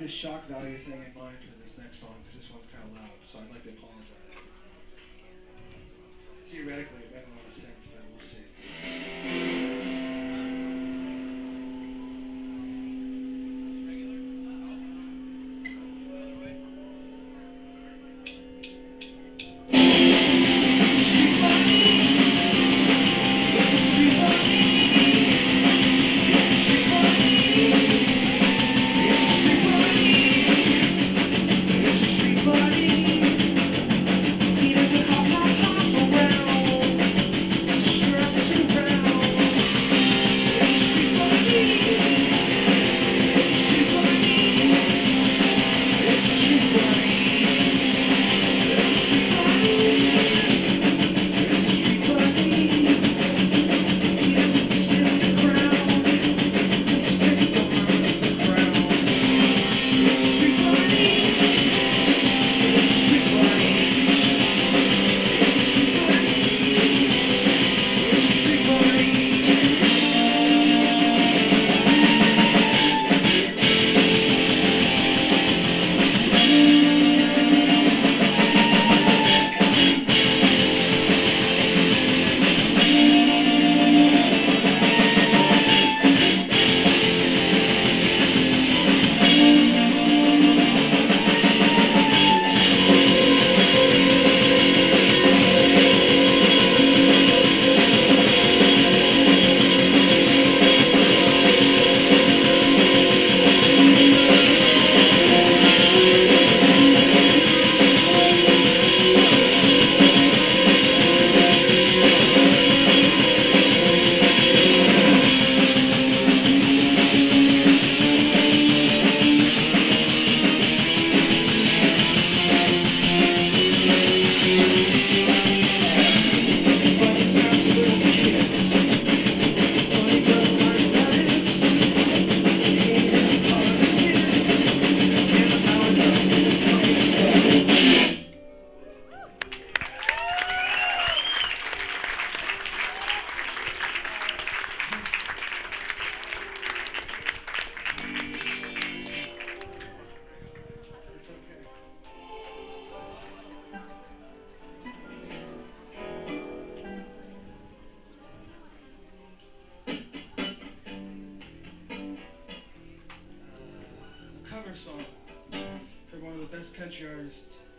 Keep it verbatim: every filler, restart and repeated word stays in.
shock value thing in mind for this next song because this one's kind of loud. So I'd like to apologize. Theoretically, it made a lot of sense, but we'll see. Song for one of the best country artists